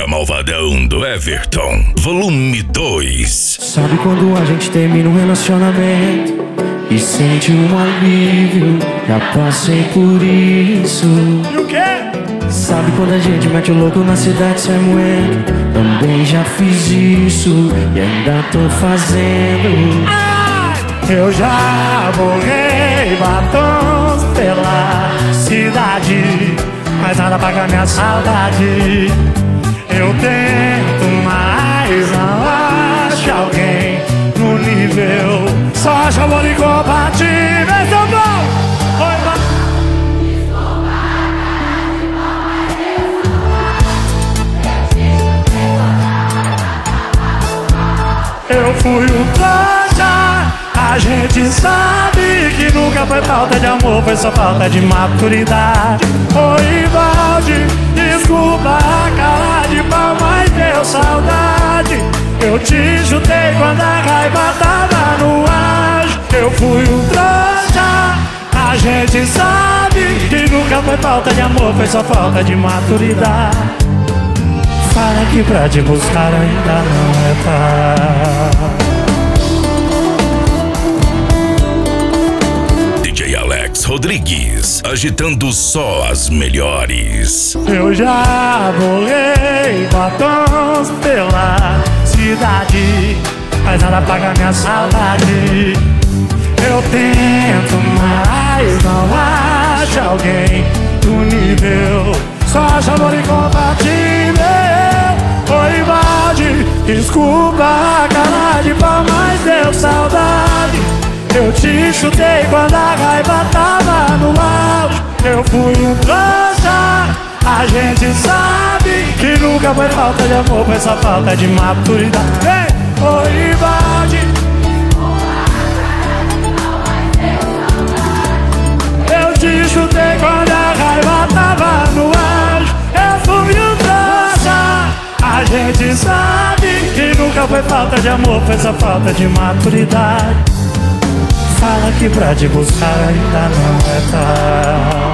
Mega Malvadão do Everton, volume 2. Sabe quando a gente termina um relacionamento e sente um alívio? Já passei por isso. E o quê? Sabe quando a gente mete o louco na cidade sem moendo? Também já fiz isso e ainda tô fazendo. Eu já borrei batons pela cidade, mas nada paga minha saudade. Eu tento, mas não acho alguém no nível. Só acho amor incompatível. Então bom! Eu fui um trouxa. A gente sabe que nunca foi falta de amor, foi só falta de maturidade. Oi, Valde, desculpa a cara de pau, mas deu saudade. Eu te chutei quando a raiva tava no ar. Eu fui um trouxa. A gente sabe que nunca foi falta de amor, foi só falta de maturidade. Fala que pra te buscar ainda não é tarde. DJ Alex Rodrigues, agitando só as melhores. Eu já borrei batons pela cidade, mas nada paga minha saudade. Eu tento, mas não acho alguém do nível. Só acho amor incompatível. Oi, Valde, desculpa a cara de pau, mas deu saudade. Eu te chutei quando a raiva tava no auge. Eu fui um trouxa. A gente sabe que nunca foi falta de amor, foi só falta de maturidade. Ei! Oi, Valde, eu te chutei quando a raiva tava no auge. Eu fui um trouxa. A gente sabe que nunca foi falta de amor, foi só falta de maturidade. Fala que pra te buscar ainda não é tarde.